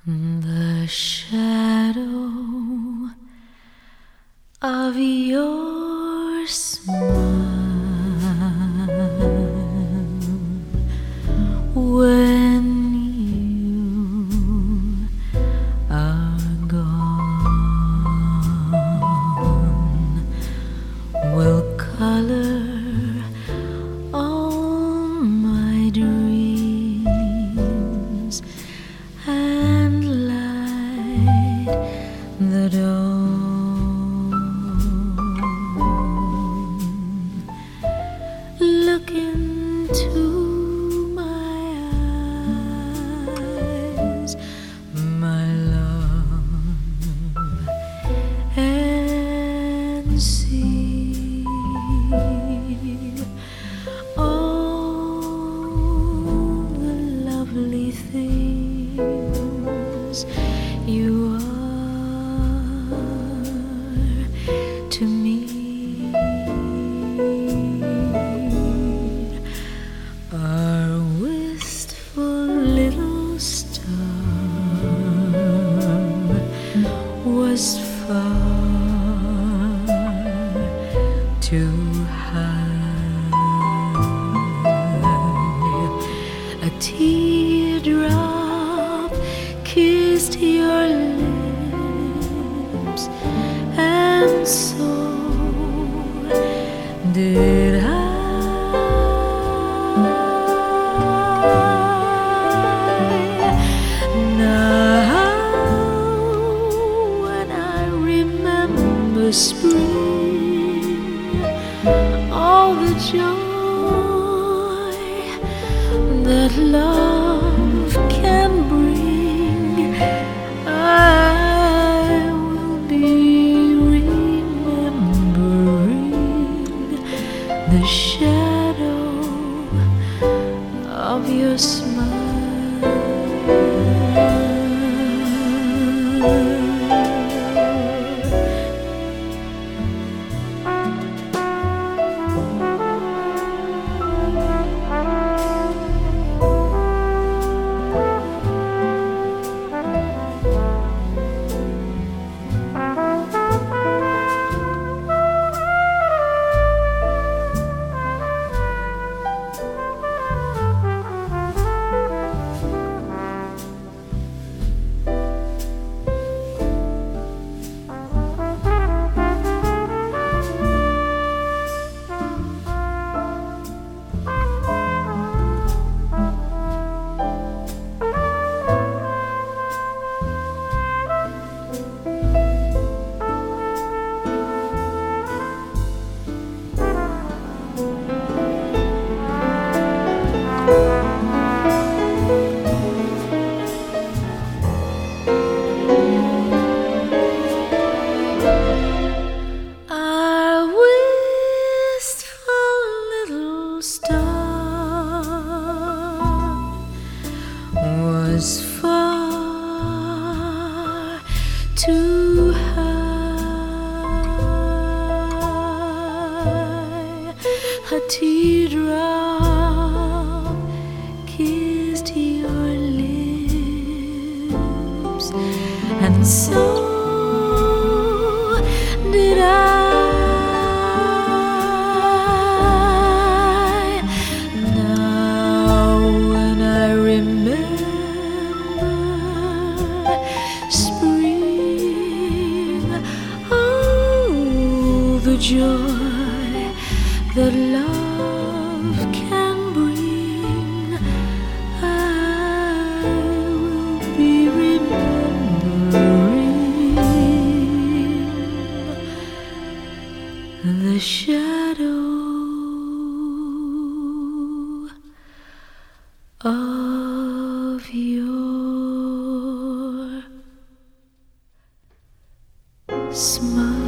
The shadow of your smile when you are gone will color all my dreams and light the dawn. Look into my eyes, my love, and see all the lovely things you are to me. Our wistful little star was far too high. A teardrop kissed your lips, and so did I. Now when I remember spring, all the joy that love can bring, I will be remembering the shadow of your smile. Was far too high. A teardrop kissed your lips, and so did I. Now when I remember the joy that love can bring, I will be remembering the shadow of your smile.